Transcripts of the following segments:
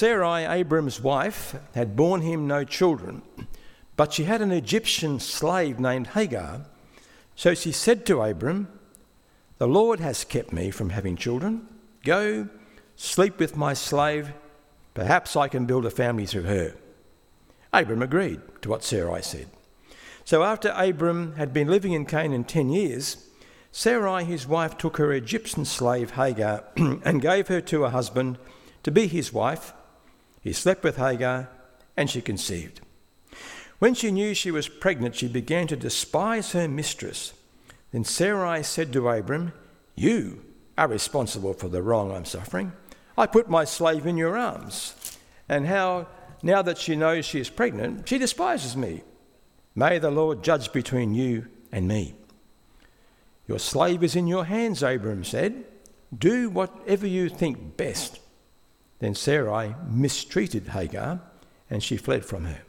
Sarai, Abram's wife, had borne him no children, but she had an Egyptian slave named Hagar. So she said to Abram, "The Lord has kept me from having children. Go, sleep with my slave. Perhaps I can build a family through her." Abram agreed to what Sarai said. So after Abram had been living in Canaan 10 years, Sarai, his wife, took her Egyptian slave Hagar and gave her to her husband to be his wife. He slept with Hagar and she conceived. When she knew she was pregnant, she began to despise her mistress. Then Sarai said to Abram, "You are responsible for the wrong I'm suffering. I put my slave in your arms. And how, now that she knows she is pregnant, she despises me. May the Lord judge between you and me." "Your slave is in your hands," Abram said. "Do whatever you think best." Then Sarai mistreated Hagar, and she fled from her.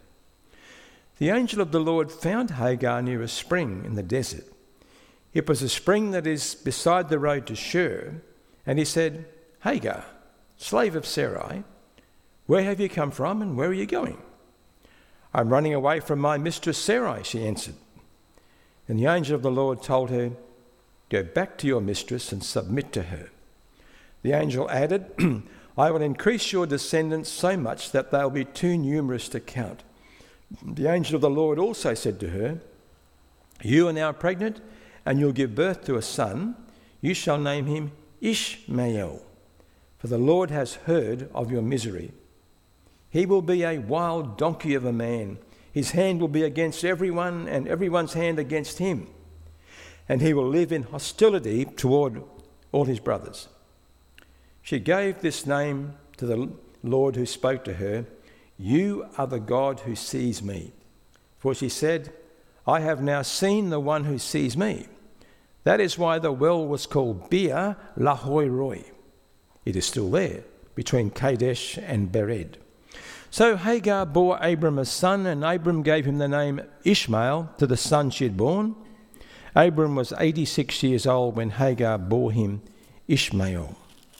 The angel of the Lord found Hagar near a spring in the desert. It was a spring that is beside the road to Shur, and he said, "Hagar, slave of Sarai, where have you come from and where are you going?" "I'm running away from my mistress Sarai," she answered. And the angel of the Lord told her, "Go back to your mistress and submit to her." The angel added, "I will increase your descendants so much that they'll be too numerous to count." The angel of the Lord also said to her, "You are now pregnant, and you'll give birth to a son. You shall name him Ishmael, for the Lord has heard of your misery. He will be a wild donkey of a man. His hand will be against everyone, and everyone's hand against him. And he will live in hostility toward all his brothers." She gave this name to the Lord who spoke to her, "You are the God who sees me." For she said, "I have now seen the one who sees me." That is why the well was called Beer Lahai Roi. It is still there, between Kadesh and Bered. So Hagar bore Abram a son, and Abram gave him the name Ishmael to the son she had born. Abram was 86 years old when Hagar bore him Ishmael.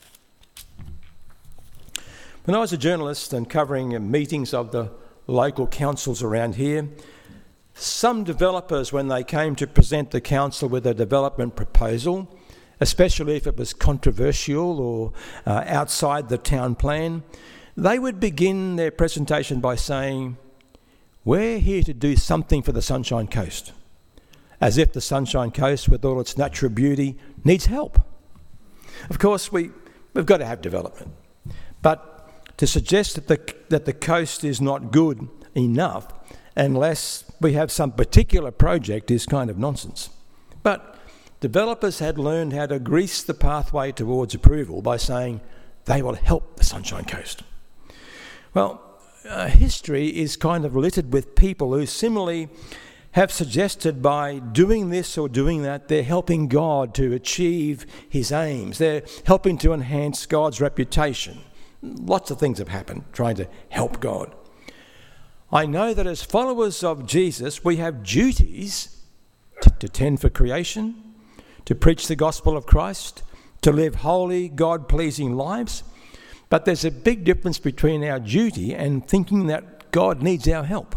When I was a journalist and covering meetings of the local councils around here, some developers, when they came to present the council with a development proposal, especially if it was controversial or outside the town plan, they would begin their presentation by saying, "We're here to do something for the Sunshine Coast," as if the Sunshine Coast, with all its natural beauty, needs help. Of course, we've got to have development, but to suggest that the coast is not good enough unless we have some particular project is kind of nonsense. But developers had learned how to grease the pathway towards approval by saying they will help the Sunshine Coast. Well, history is kind of littered with people who similarly have suggested by doing this or doing that, they're helping God to achieve his aims. They're helping to enhance God's reputation. Lots of things have happened trying to help God. I know that as followers of Jesus, we have duties to tend for creation, to preach the gospel of Christ, to live holy, God-pleasing lives. But there's a big difference between our duty and thinking that God needs our help.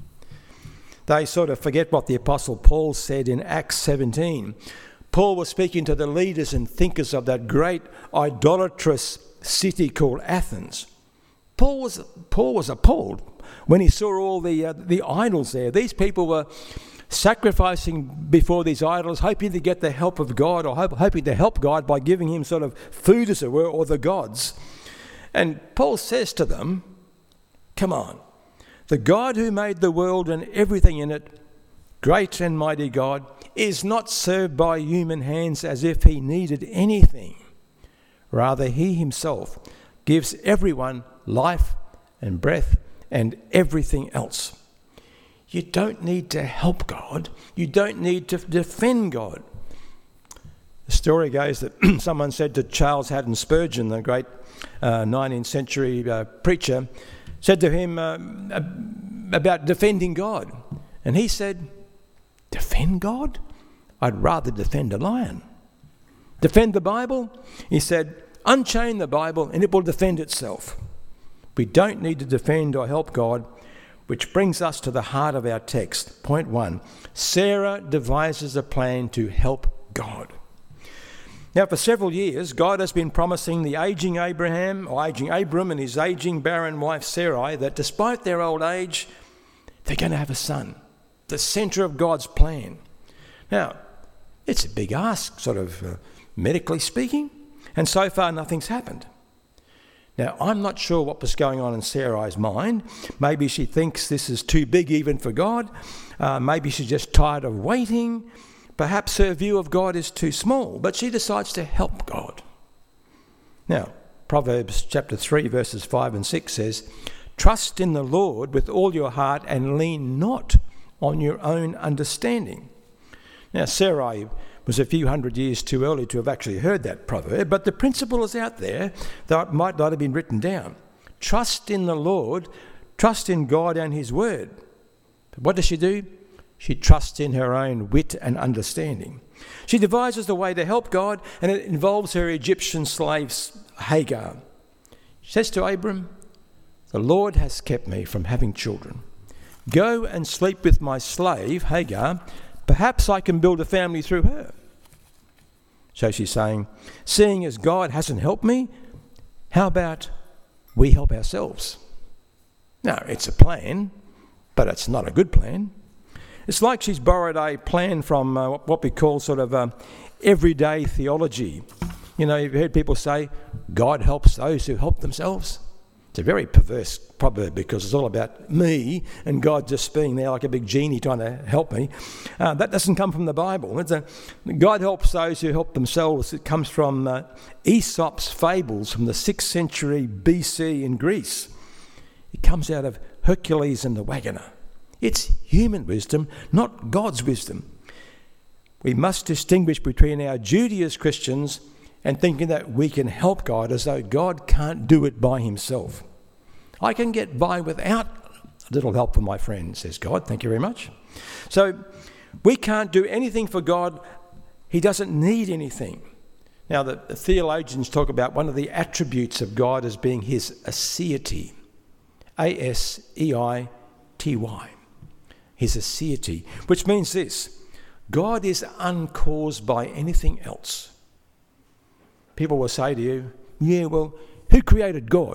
They sort of forget what the Apostle Paul said in Acts 17. Paul was speaking to the leaders and thinkers of that great idolatrous city called Athens. Paul was appalled when he saw all the idols there. These people were sacrificing before these idols, hoping to get the help of God, or hoping to help God by giving him sort of food, as it were, or the gods. And Paul says to them, "Come on, the God who made the world and everything in it, great and mighty God, is not served by human hands as if he needed anything. Rather, he himself gives everyone life and breath and everything else." You don't need to help God. You don't need to defend God. The story goes that someone said to Charles Haddon Spurgeon, the great 19th century preacher, said to him about defending God. And he said, "Defend God? I'd rather defend a lion." Defend the Bible? He said, "Unchain the Bible and it will defend itself." We don't need to defend or help God, which brings us to the heart of our text. Point 1, Sarah devises a plan to help God. Now, for several years, God has been promising the aging Abram and his aging barren wife Sarai that despite their old age, they're going to have a son, the centre of God's plan. Now, it's a big ask, sort of medically speaking, and so far nothing's happened. Now, I'm not sure what was going on in Sarai's mind. Maybe she thinks this is too big even for God. Maybe she's just tired of waiting. Perhaps her view of God is too small, but she decides to help God. Now, Proverbs chapter 3, verses 5 and 6 says, "Trust in the Lord with all your heart and lean not on your own understanding." Now, Sarai was a few hundred years too early to have actually heard that proverb, but the principle is out there, though it might not have been written down. Trust in the Lord, trust in God and his word. But what does she do? She trusts in her own wit and understanding. She devises a way to help God, and it involves her Egyptian slave Hagar. She says to Abram, "The Lord has kept me from having children. Go and sleep with my slave Hagar. Perhaps I can build a family through her." So she's saying, seeing as God hasn't helped me, how about we help ourselves? Now, it's a plan, but it's not a good plan. It's like she's borrowed a plan from what we call sort of everyday theology. You know, you've heard people say, God helps those who help themselves. It's a very perverse proverb because it's all about me and God just being there like a big genie trying to help me. That doesn't come from the Bible. God helps those who help themselves. It comes from Aesop's fables from the 6th century BC in Greece. It comes out of Hercules and the Wagoner. It's human wisdom, not God's wisdom. We must distinguish between our duty as Christians and thinking that we can help God as though God can't do it by himself. I can get by without a little help from my friend, says God. Thank you very much. So we can't do anything for God. He doesn't need anything. Now, the theologians talk about one of the attributes of God as being his aseity. Aseity. His aseity, which means this: God is uncaused by anything else. People will say to you, yeah, well, who created God?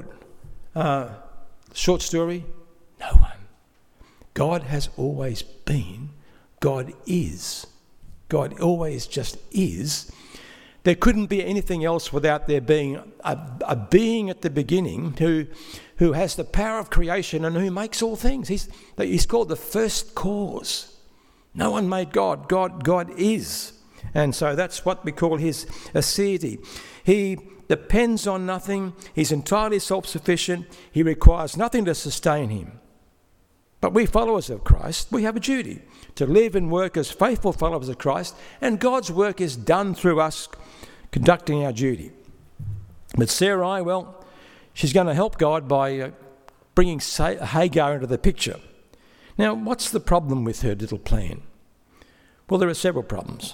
Short story, no one. God has always been. God is. God always just is. There couldn't be anything else without there being a being at the beginning who has the power of creation and who makes all things. He's called the first cause. No one made God. God is. And so that's what we call his aseity. He depends on nothing. He's entirely self-sufficient. He requires nothing to sustain him. But we followers of Christ, we have a duty to live and work as faithful followers of Christ, and God's work is done through us conducting our duty. But Sarai, well, she's going to help God by bringing Hagar into the picture. Now, what's the problem with her little plan? Well, there are several problems.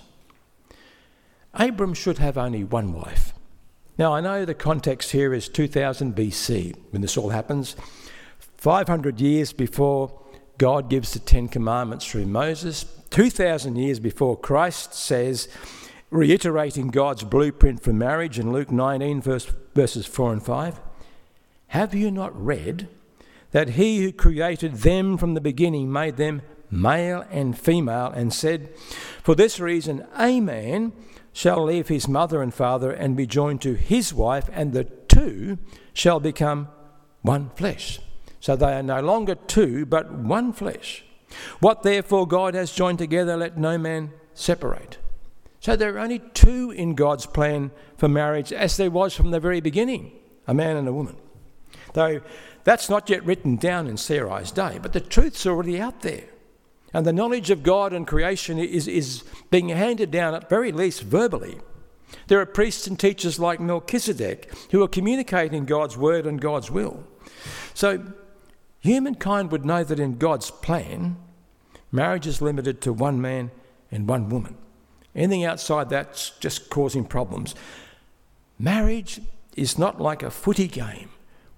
Abram should have only one wife. Now, I know the context here is 2000 BC when this all happens, 500 years before God gives the Ten Commandments through Moses, 2,000 years before Christ says, reiterating God's blueprint for marriage in Luke 19, verses 4 and 5, "Have you not read that he who created them from the beginning made them male and female, and said, for this reason a man shall leave his mother and father and be joined to his wife, and the two shall become one flesh." So they are no longer two, but one flesh. "What therefore God has joined together, let no man separate." So there are only two in God's plan for marriage, as there was from the very beginning, a man and a woman. Though that's not yet written down in Sarai's day, but the truth's already out there. And the knowledge of God and creation is being handed down, at very least verbally. There are priests and teachers like Melchizedek who are communicating God's word and God's will. So humankind would know that in God's plan, marriage is limited to one man and one woman. Anything outside that's just causing problems. Marriage is not like a footy game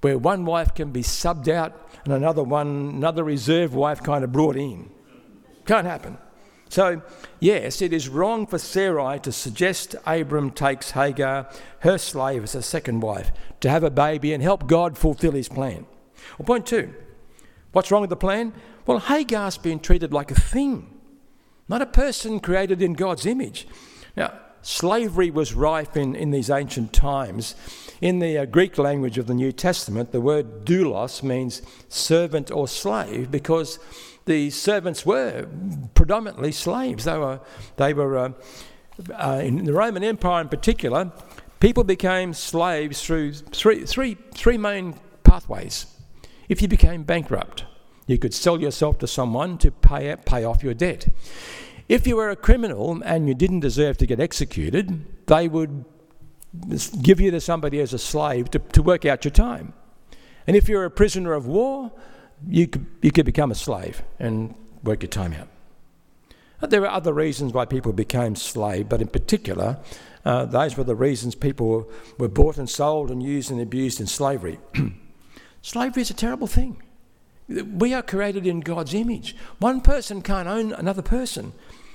where one wife can be subbed out and another reserve wife kind of brought in. Can't happen. So, yes, it is wrong for Sarai to suggest Abram takes Hagar, her slave, as a second wife, to have a baby and help God fulfill his plan. Well, point 2, what's wrong with the plan? Well, Hagar's been treated like a thing, not a person created in God's image. Now, slavery was rife in these ancient times. In the Greek language of the New Testament, the word doulos means servant or slave, because the servants were predominantly slaves. They were in the Roman Empire in particular, people became slaves through three main pathways. If you became bankrupt, you could sell yourself to someone to pay off your debt. If you were a criminal and you didn't deserve to get executed, they would give you to somebody as a slave to work out your time. And if you're a prisoner of war, you could become a slave and work your time out. But there are other reasons why people became slaves, but in particular, those were the reasons people were bought and sold and used and abused in slavery. Slavery is a terrible thing. We are created in God's image. One person can't own another person.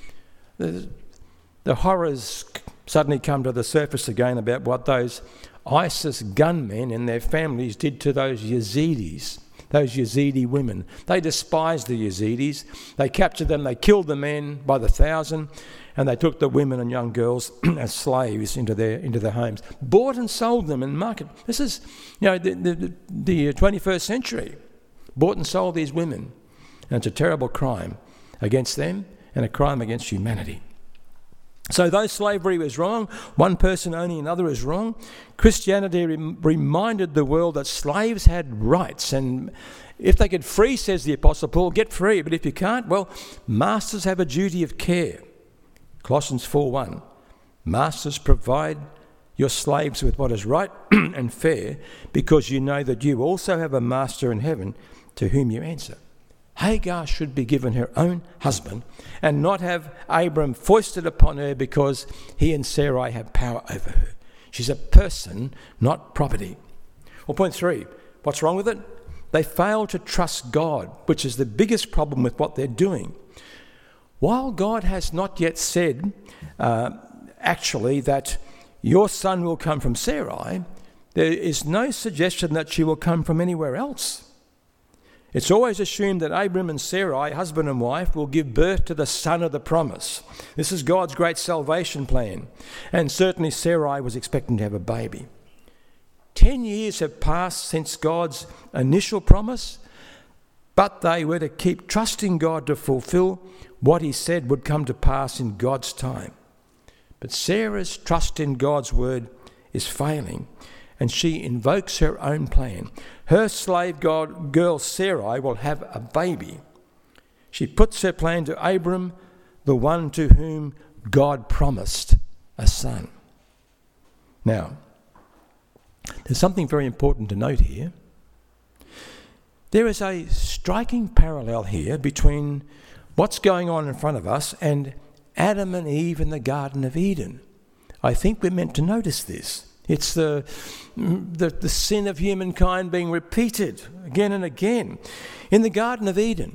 The horrors suddenly come to the surface again about what those ISIS gunmen and their families did to those Yazidis, those Yazidi women. They despised the Yazidis. They captured them, they killed the men by the thousand, and they took the women and young girls as slaves into their homes, bought and sold them in market. This is, the 21st century. Bought and sold these women. And it's a terrible crime against them and a crime against humanity. So though slavery was wrong, one person owning another is wrong, Christianity reminded the world that slaves had rights, and if they could free, says the Apostle Paul, get free, but if you can't, well, masters have a duty of care. Colossians 4:1, masters, provide your slaves with what is right and fair, because you know that you also have a master in heaven to whom you answer. Hagar should be given her own husband and not have Abram foisted upon her because he and Sarai have power over her. She's a person, not property. Well, point 3, what's wrong with it? They fail to trust God, which is the biggest problem with what they're doing. While God has not yet said, actually, that your son will come from Sarai, there is no suggestion that she will come from anywhere else. It's always assumed that Abram and Sarai, husband and wife, will give birth to the son of the promise. This is God's great salvation plan. And certainly Sarai was expecting to have a baby. 10 years have passed since God's initial promise, but they were to keep trusting God to fulfill what he said would come to pass in God's time. But Sarah's trust in God's word is failing, and she invokes her own plan. Her slave girl Sarai will have a baby. She puts her plan to Abram, the one to whom God promised a son. Now, there's something very important to note here. There is a striking parallel here between what's going on in front of us and Adam and Eve in the Garden of Eden. I think we're meant to notice this. It's the sin of humankind being repeated again and again. In the Garden of Eden,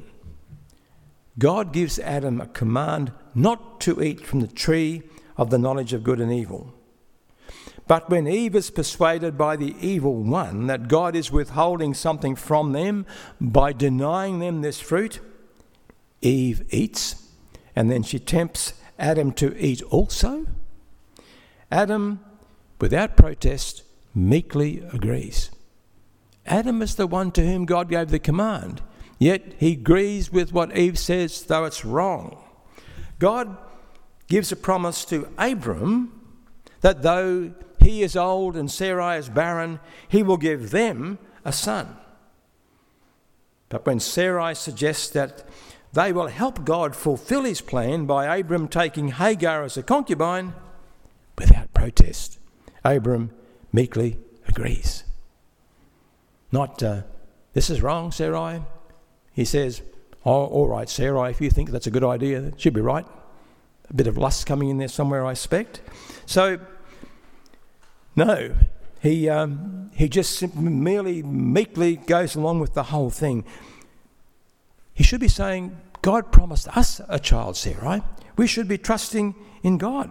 God gives Adam a command not to eat from the tree of the knowledge of good and evil. But when Eve is persuaded by the evil one that God is withholding something from them by denying them this fruit, Eve eats, and then she tempts Adam to eat also. Adam, without protest, meekly agrees. Adam is the one to whom God gave the command, yet he agrees with what Eve says, though it's wrong. God gives a promise to Abram that though he is old and Sarai is barren, he will give them a son. But when Sarai suggests that they will help God fulfill his plan by Abram taking Hagar as a concubine, without protest, Abram meekly agrees. Not, this is wrong, Sarai. He says, oh, all right, Sarai, if you think that's a good idea, that should be right. A bit of lust coming in there somewhere, I expect. So, no, he just merely meekly goes along with the whole thing. He should be saying, God promised us a child, Sarai. We should be trusting in God.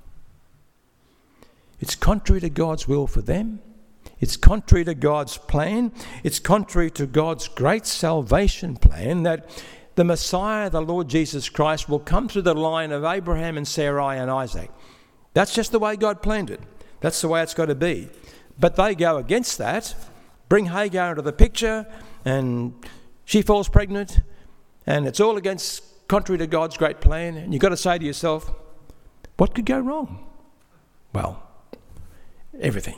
It's contrary to God's will for them. It's contrary to God's plan. It's contrary to God's great salvation plan that the Messiah, the Lord Jesus Christ, will come through the line of Abraham and Sarai and Isaac. That's just the way God planned it. That's the way it's got to be. But they go against that, bring Hagar into the picture, and she falls pregnant, and it's all contrary to God's great plan. And you've got to say to yourself, what could go wrong? Well, everything.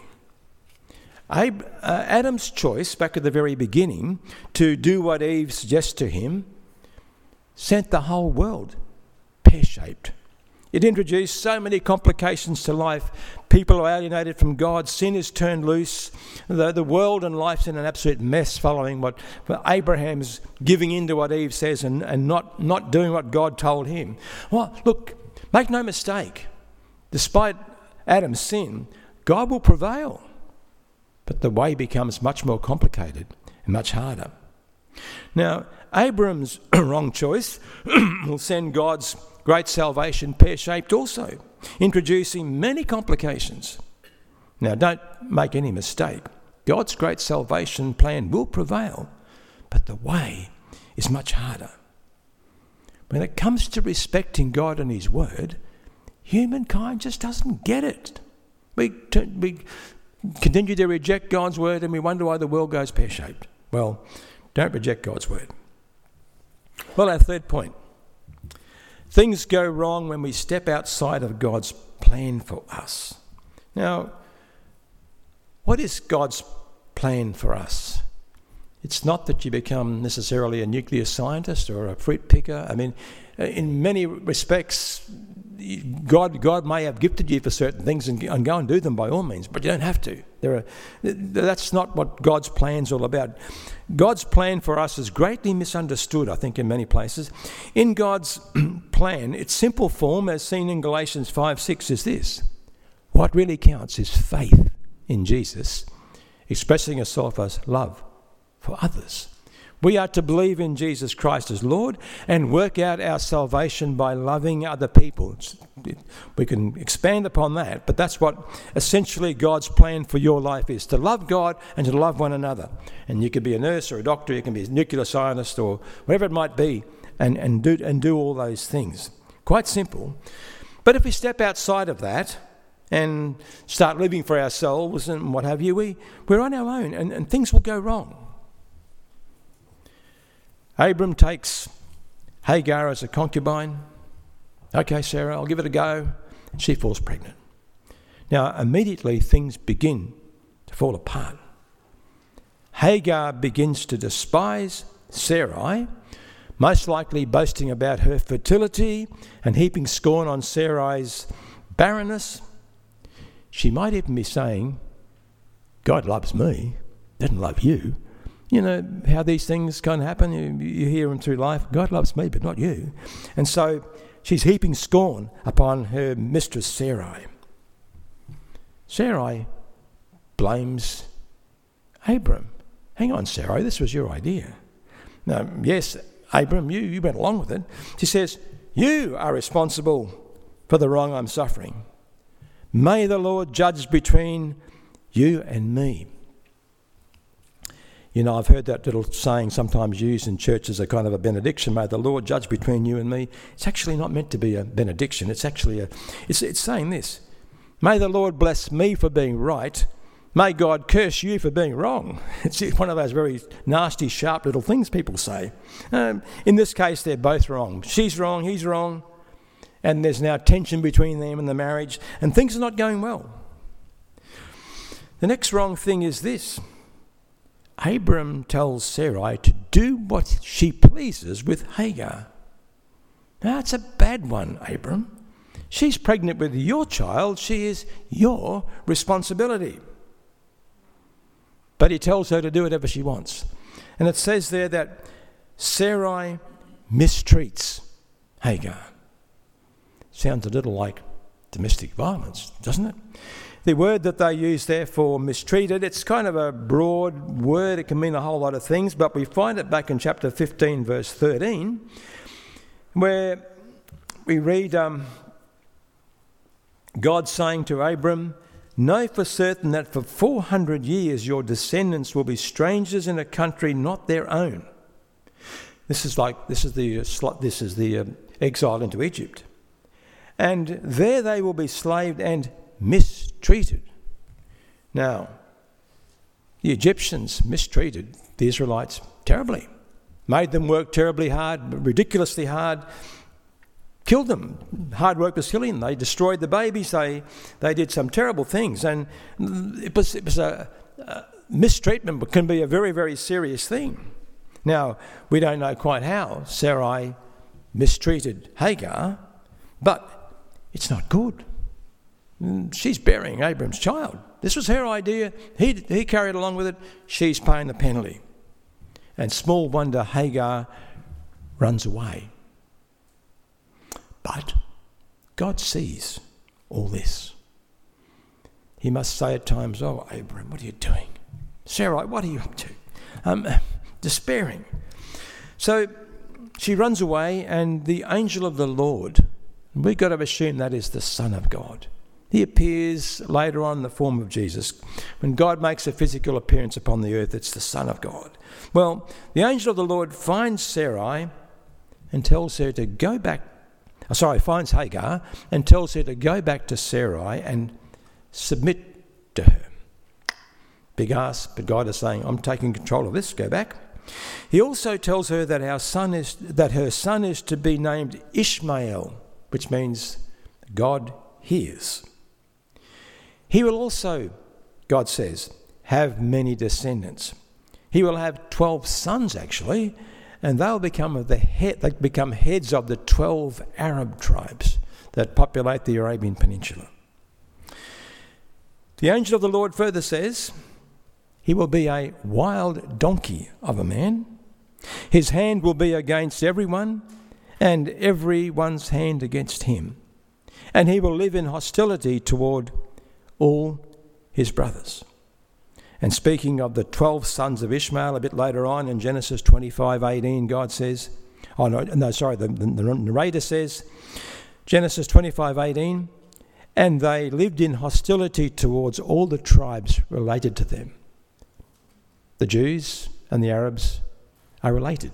Adam's choice back at the very beginning to do what Eve suggests to him sent the whole world pear-shaped. It introduced so many complications to life. People are alienated from God. Sin is turned loose. The world and life's in an absolute mess following what Abraham's giving in to what Eve says and not doing what God told him. Well, look, make no mistake. Despite Adam's sin, God will prevail. But the way becomes much more complicated and much harder. Now, Abram's wrong choice will send God's great salvation pear-shaped also, introducing many complications. Now, don't make any mistake. God's great salvation plan will prevail, but the way is much harder. When it comes to respecting God and his word, humankind just doesn't get it. We continue to reject God's word and we wonder why the world goes pear-shaped. Well, don't reject God's word. Well, our third point. Things go wrong when we step outside of God's plan for us. Now, what is God's plan for us? It's not that you become necessarily a nuclear scientist or a fruit picker. I mean, in many respects, God may have gifted you for certain things and go and do them by all means, but you don't have to. That's not what God's plan's all about. God's plan for us is greatly misunderstood, I think, in many places. In God's plan, its simple form, as seen in Galatians 5:6, is this. What really counts is faith in Jesus, expressing itself as love for others. We are to believe in Jesus Christ as Lord and work out our salvation by loving other people. We can expand upon that, but that's what essentially God's plan for your life is, to love God and to love one another. And you could be a nurse or a doctor, you can be a nuclear scientist or whatever it might be, and do all those things. Quite simple. But if we step outside of that and start living for ourselves and what have you, we're on our own and things will go wrong. Abram takes Hagar as a concubine. Okay, Sarah, I'll give it a go. And she falls pregnant. Now, immediately things begin to fall apart. Hagar begins to despise Sarai, most likely boasting about her fertility and heaping scorn on Sarai's barrenness. She might even be saying, God loves me, doesn't love you. You know how these things can happen. You hear them through life. God loves me, but not you. And so she's heaping scorn upon her mistress Sarai. Sarai blames Abram. Hang on, Sarai, this was your idea. Now, yes, Abram, you went along with it. She says, you are responsible for the wrong I'm suffering. May the Lord judge between you and me. You know, I've heard that little saying sometimes used in church as a kind of a benediction. May the Lord judge between you and me. It's actually not meant to be a benediction. It's actually it's saying this. May the Lord bless me for being right. May God curse you for being wrong. It's one of those very nasty, sharp little things people say. In this case, they're both wrong. She's wrong, he's wrong. And there's now tension between them and the marriage. And things are not going well. The next wrong thing is this. Abram tells Sarai to do what she pleases with Hagar. Now, that's a bad one, Abram. She's pregnant with your child. She is your responsibility. But he tells her to do whatever she wants. And it says there that Sarai mistreats Hagar. Sounds a little like domestic violence, doesn't it? The word that they use there for mistreated, it's kind of a broad word. It can mean a whole lot of things, but we find it back in chapter 15, verse 13, where we read God saying to Abram, "Know for certain that for 400 years your descendants will be strangers in a country not their own." This is the exile into Egypt. "And there they will be slaved and mistreated." Now, the Egyptians mistreated the Israelites terribly, made them work terribly hard, ridiculously hard, killed them. Hard work was killing them. They destroyed the babies. They did some terrible things, and it was a mistreatment can be a very, very serious thing. Now, we don't know quite how Sarai mistreated Hagar, but it's not good. She's bearing Abram's child. This was her idea. He carried along with it. She's paying the penalty. And small wonder Hagar runs away. But God sees all this. He must say at times, "Oh, Abram, what are you doing? Sarai, what are you up to?" Despairing. So she runs away, and the angel of the Lord, we've got to assume that is the Son of God. He appears later on in the form of Jesus. When God makes a physical appearance upon the earth, it's the Son of God. Well, the angel of the Lord finds Sarai and tells her to go back. Finds Hagar and tells her to go back to Sarai and submit to her. Big ask, but God is saying, "I'm taking control of this, go back." He also tells her that her son is to be named Ishmael, which means God hears. He will also, God says, have many descendants. He will have 12 sons, actually, and they'll become heads of the 12 Arab tribes that populate the Arabian Peninsula. The angel of the Lord further says, "He will be a wild donkey of a man. His hand will be against everyone, and everyone's hand against him. And he will live in hostility toward all his brothers." And speaking of the 12 sons of Ishmael, a bit later on in Genesis 25:18, God says, the narrator says, Genesis 25:18, "And they lived in hostility towards all the tribes related to them." The Jews and the Arabs are related.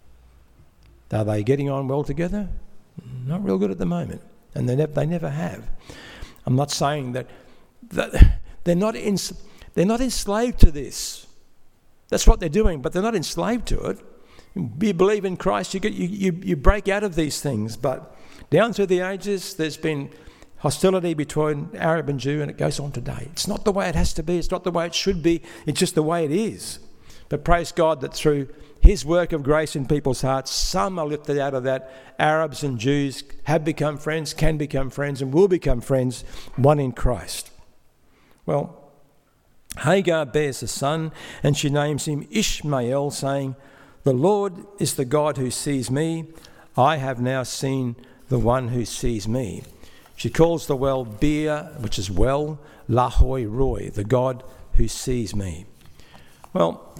Are they getting on well together? Not real good at the moment, and they never have. I'm not saying that they're not enslaved to this. That's what they're doing, but they're not enslaved to it. You believe in Christ, you break out of these things. But down through the ages, there's been hostility between Arab and Jew, and it goes on today. It's not the way it has to be. It's not the way it should be. It's just the way it is. But praise God that through his work of grace in people's hearts, some are lifted out of that. Arabs and Jews have become friends, can become friends, and will become friends, one in Christ. Well, Hagar bears a son, and she names him Ishmael, saying, "The Lord is the God who sees me. I have now seen the one who sees me." She calls the well Beer, which is well, Lahoi Roi, the God who sees me. Well,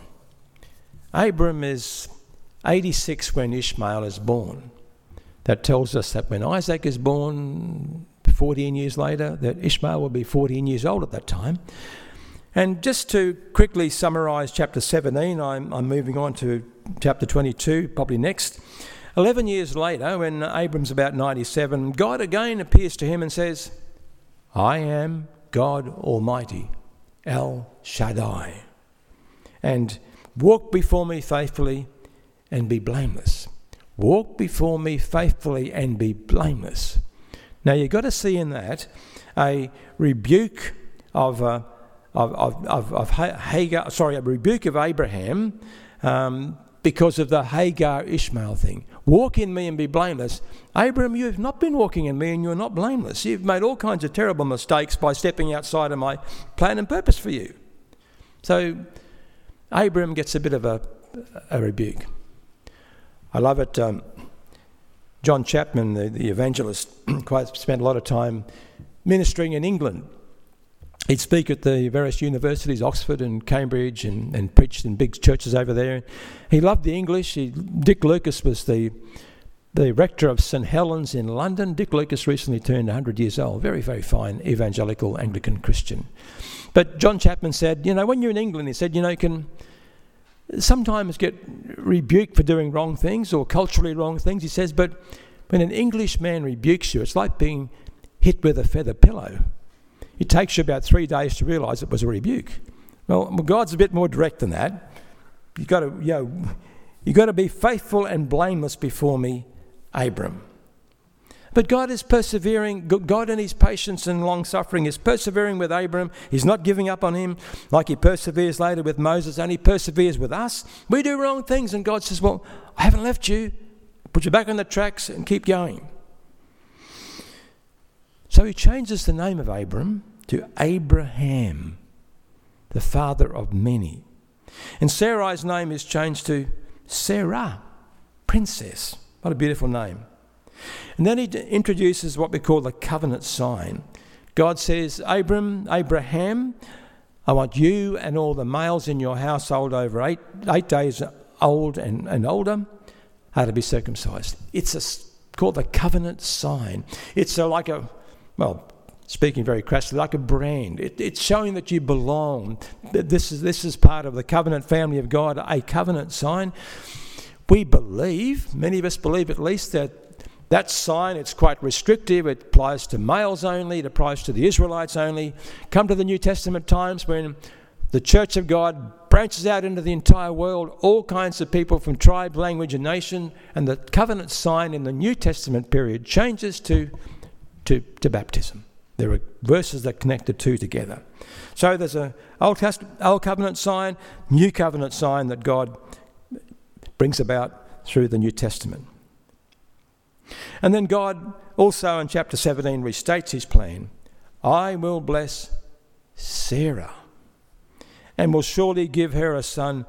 Abram is 86 when Ishmael is born. That tells us that when Isaac is born 14 years later, that Ishmael will be 14 years old at that time. And just to quickly summarise chapter 17, I'm moving on to chapter 22, probably next. 11 years later, when Abram's about 97, God again appears to him and says, "I am God Almighty, El Shaddai, and walk before me faithfully and be blameless." Walk before me faithfully and be blameless. Now you've got to see in that a rebuke of Hagar, a rebuke of Abraham because of the Hagar Ishmael thing. Walk in me and be blameless. Abraham, you have not been walking in me and you're not blameless. You've made all kinds of terrible mistakes by stepping outside of my plan and purpose for you. So Abraham gets a bit of a rebuke. I love it. John Chapman, the evangelist, quite spent a lot of time ministering in England. He'd speak at the various universities, Oxford and Cambridge, and preached in big churches over there. He loved the English. Dick Lucas was the rector of St Helens in London. Dick Lucas recently turned 100 years old. Very, very fine evangelical Anglican Christian. But John Chapman said, when you're in England, he said, you can sometimes get rebuked for doing wrong things or culturally wrong things. He says, but when an English man rebukes you, it's like being hit with a feather pillow. It takes you about 3 days to realise it was a rebuke. Well, God's a bit more direct than that. You've got to be faithful and blameless before me, Abram. But God is persevering. God in his patience and long-suffering is persevering with Abram. He's not giving up on him like he perseveres later with Moses, and he perseveres with us. We do wrong things, and God says, well, I haven't left you. Put you back on the tracks and keep going. So he changes the name of Abram to Abraham, the father of many. And Sarai's name is changed to Sarah, princess. What a beautiful name. And then he introduces what we call the covenant sign. God says, Abraham, I want you and all the males in your household over eight days old and older are to be circumcised. It's called the covenant sign. It's speaking very crassly, like a brand. It's showing that you belong. This is part of the covenant family of God, a covenant sign. We believe, many of us believe at least, that sign, it's quite restrictive. It applies to males only. It applies to the Israelites only. Come to the New Testament times when the Church of God branches out into the entire world, all kinds of people from tribe, language and nation, and the covenant sign in the New Testament period changes to baptism. There are verses that connect the two together. So there's an Old Covenant sign, New Covenant sign that God brings about through the New Testament. And then God also in chapter 17 restates his plan. I will bless Sarah and will surely give her a son,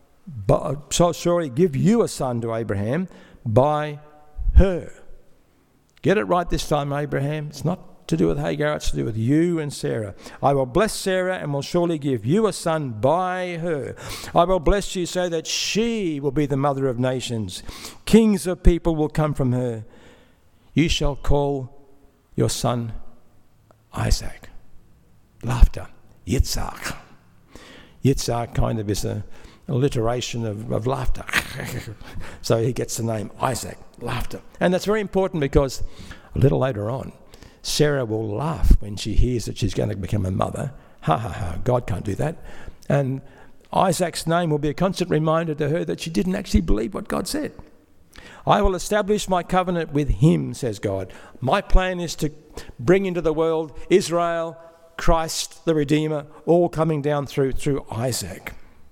surely give you a son to Abraham by her. Get it right this time, Abraham. It's not to do with Hagar, it's to do with you and Sarah. I will bless Sarah and will surely give you a son by her. I will bless you so that she will be the mother of nations. Kings of people will come from her. You shall call your son Isaac. Laughter. Yitzhak. Yitzhak kind of is an alliteration of laughter. So he gets the name Isaac. Laughter. And that's very important because a little later on, Sarah will laugh when she hears that she's going to become a mother. Ha ha ha, God can't do that. And Isaac's name will be a constant reminder to her that she didn't actually believe what God said. I will establish my covenant with him, says God. My plan is to bring into the world Israel, Christ, the Redeemer, all coming down through Isaac.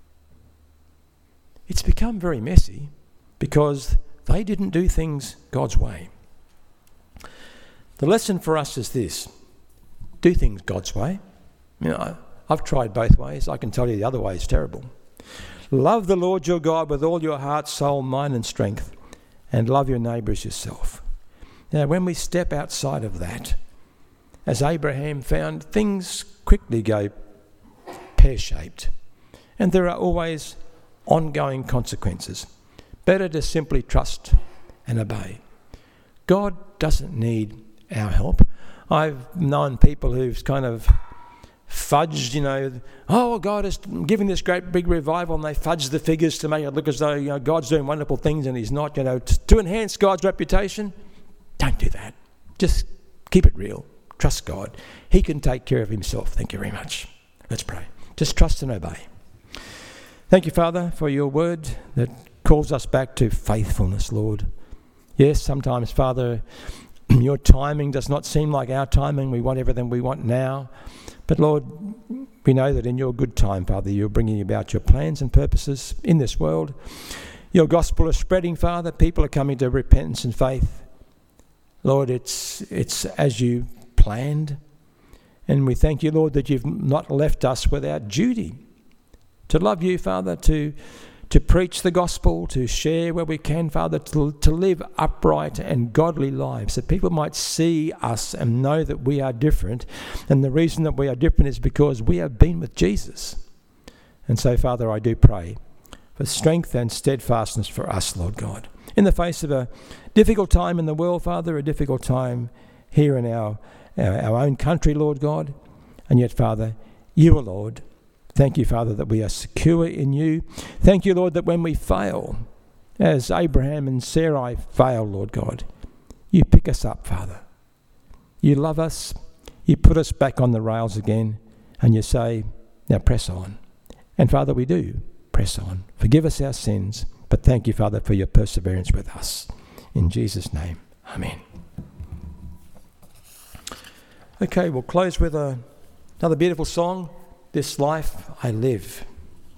It's become very messy because they didn't do things God's way. The lesson for us is this: do things God's way. I've tried both ways. I can tell you the other way is terrible. Love the Lord your God with all your heart, soul, mind and strength, and love your neighbour as yourself. Now, when we step outside of that, as Abraham found, things quickly go pear-shaped, and there are always ongoing consequences. Better to simply trust and obey. God doesn't need our help. I've known people who've kind of fudged, God is giving this great big revival, and they fudge the figures to make it look as though God's doing wonderful things and he's not, to enhance God's reputation. Don't do that. Just keep it real. Trust God. He can take care of himself. Thank you very much. Let's pray. Just trust and obey. Thank you, Father, for your word that calls us back to faithfulness, Lord. Yes, sometimes, Father, your timing does not seem like our timing. We want everything we want now. But, Lord, we know that in your good time, Father, you're bringing about your plans and purposes in this world. Your gospel is spreading, Father. People are coming to repentance and faith. Lord, it's as you planned. And we thank you, Lord, that you've not left us without duty to love you, Father, to to preach the gospel, to share where we can, Father, to live upright and godly lives, that people might see us and know that we are different. And the reason that we are different is because we have been with Jesus. And so, Father, I do pray for strength and steadfastness for us, Lord God. In the face of a difficult time in the world, Father, a difficult time here in our own country, Lord God. And yet, Father, you are Lord. Thank you, Father, that we are secure in you. Thank you, Lord, that when we fail, as Abraham and Sarai failed, Lord God, you pick us up, Father. You love us. You put us back on the rails again. And you say, now press on. And, Father, we do press on. Forgive us our sins. But thank you, Father, for your perseverance with us. In Jesus' name, amen. Okay, we'll close with another beautiful song, This Life I Live.